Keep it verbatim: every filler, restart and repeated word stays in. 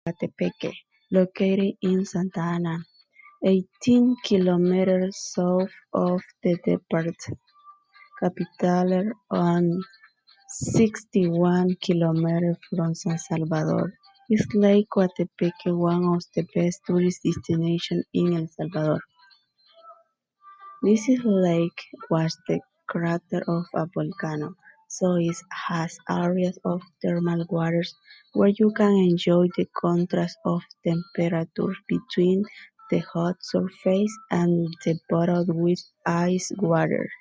Coatepeque, located in Santa Ana, eighteen kilometers south of the department capital and sixty-one kilometers from San Salvador. Is Lake Coatepeque one of the best tourist destinations in El Salvador? This lake was the crater of a volcano, so it has areas of thermal waters where you can enjoy the contrast of temperature between the hot surface and the bottled with ice water.